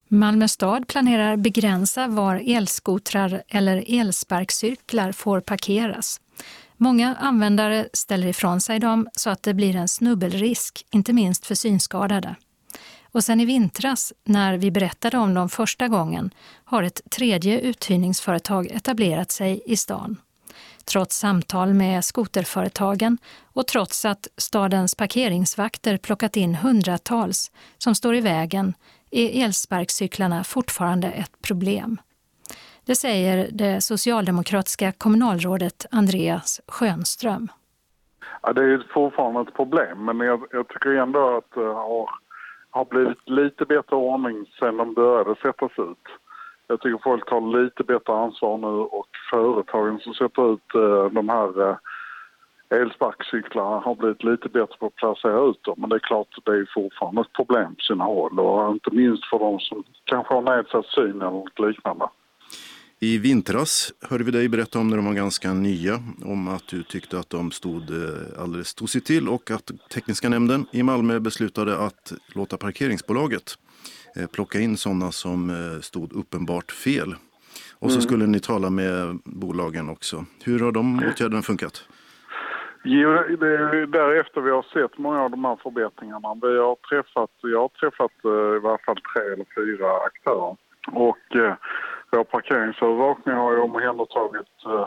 Malmö stad planerar begränsa var elskotrar eller elsparkcyklar får parkeras. Många användare ställer ifrån sig dem så att det blir en snubbelrisk, inte minst för synskadade. Och sen i vintras, när vi berättade om dem första gången, har ett tredje uthyrningsföretag etablerat sig i stan. Trots samtal med skoterföretagen och trots att stadens parkeringsvakter plockat in hundratals som står i vägen är elsparkcyklarna fortfarande ett problem. Det säger det socialdemokratiska kommunalrådet Andreas Schönström. Ja, det är fortfarande ett problem, men jag tycker ändå att det har blivit lite bättre ordning sedan de började sättas ut. Jag tycker folk tar lite bättre ansvar nu och företagen som sätter ut de här elsparkcyklarna har blivit lite bättre på att placera ut dem. Men det är klart att det är fortfarande ett problem på sina håll och inte minst för de som kanske har nedsatt syn eller något liknande. I vintras hörde vi dig berätta om när de var ganska nya, om att du tyckte att de stod alldeles tossigt till och att tekniska nämnden i Malmö beslutade att låta parkeringsbolaget plocka in sådana som stod uppenbart fel. Och så skulle ni tala med bolagen också. Hur har de åtgärderna funkat? Jo, det är därefter vi har sett många av de här förbättringarna. Jag har träffat i varje fall 3 eller 4 aktörer. Och vår parkeringsövervakning har ju omhändertagit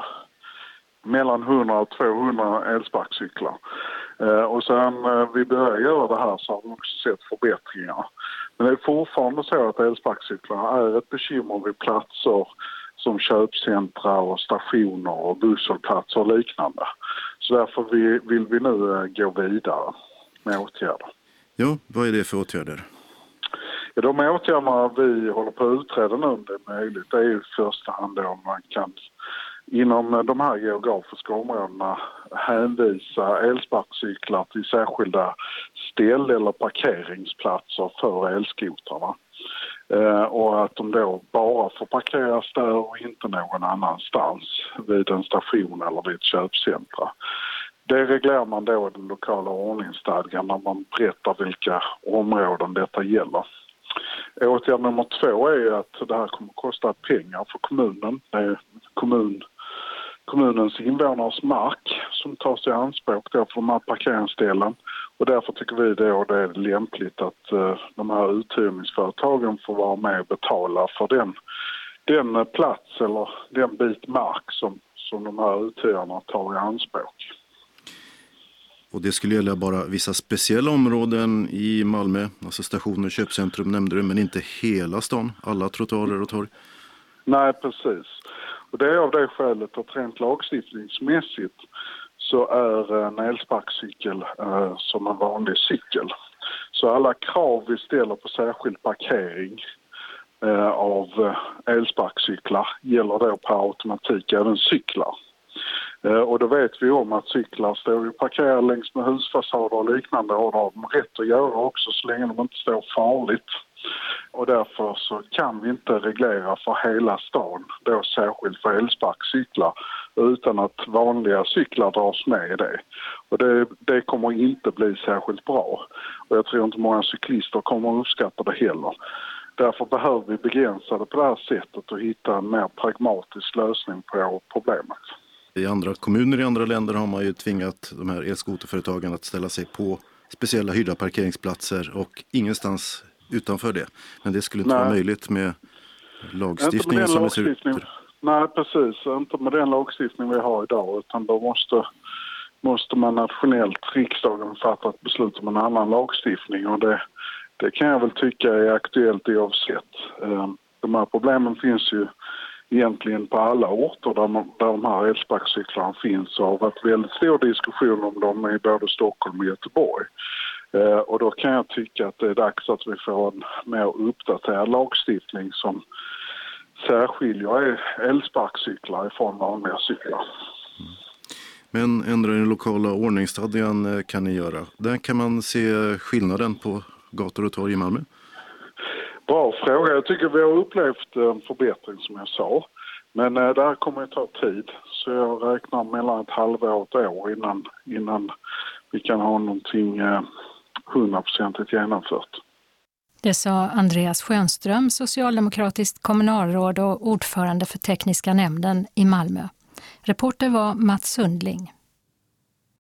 mellan 100 och 200 elsparkcyklar. Och sen vi började göra det här så har vi också sett förbättringar. Men det är fortfarande så att elsparkcyklarna är ett bekymmer vid platser som köpcentra och stationer och busshållplatser och liknande. Så därför vill vi nu gå vidare med åtgärder. Ja, vad är det för åtgärder? Ja, de åtgärderna vi håller på att utreda nu om det är möjligt. Det är ju i första hand om man kan inom de här geografiska områdena hänvisa elsparkcyklar till särskilda ställ eller parkeringsplatser för elskotrarna. Och att de då bara får parkeras där och inte någon annanstans vid en station eller vid ett köpcentra. Det reglerar man då i den lokala ordningsstadgan när man berättar vilka områden detta gäller. Åtgärd nummer 2 är att det här kommer att kosta pengar för kommunen. Det är kommunens invånares mark som tas i anspråk då för de här parkeringsställen. Och därför tycker vi då det är lämpligt att de här uthyrningsföretagen får vara med och betala för den plats eller den bit mark som de här uthyrarna tar i anspråk. Och det skulle gälla bara vissa speciella områden i Malmö, alltså stationer, köpcentrum nämnde du, men inte hela stan, alla trottoarer och torg? Nej, precis. Och det är av det skälet att rent lagstiftningsmässigt så är en elsparkcykel som en vanlig cykel. Så alla krav vi ställer på särskild parkering av elsparkcyklar gäller då per automatik även cyklar. Och då vet vi om att cyklar står ju parkerade längs med husfasader och liknande och har de rätt att göra också så länge de inte står farligt. Och därför så kan vi inte reglera för hela stan, då särskilt för elsparkcyklar, utan att vanliga cyklar dras med i det. Och det kommer inte bli särskilt bra. Och jag tror inte många cyklister kommer att uppskatta det heller. Därför behöver vi begränsa det på det här sättet och hitta en mer pragmatisk lösning på problemet. I andra kommuner i andra länder har man ju tvingat de här elskoterföretagen att ställa sig på speciella hyrda parkeringsplatser och ingenstans utanför det. Men det skulle inte vara möjligt med lagstiftningen som det ser ut. Nej, precis. Inte med den lagstiftning vi har idag, utan då måste man nationellt, riksdagen, fatta ett beslut om en annan lagstiftning. Och det kan jag väl tycka är aktuellt oavsett. De här problemen finns ju egentligen på alla orter där de här elsparkcyklarna finns och har varit väldigt stor diskussion om dem i både Stockholm och Göteborg. Och då kan jag tycka att det är dags att vi får en mer uppdaterad lagstiftning som särskiljer elsparkcyklar ifrån vanliga cyklar. Men ändra den lokala ordningsstadgan kan ni göra. Där kan man se skillnaden på gator och torg i Malmö. Bra fråga. Jag tycker vi har upplevt en förbättring som jag sa. Men det här kommer att ta tid. Så jag räknar mellan ett halvår och ett år innan vi kan ha någonting 100% genomfört. Det sa Andreas Schönström, socialdemokratiskt kommunalråd och ordförande för tekniska nämnden i Malmö. Reporter var Mats Sundling.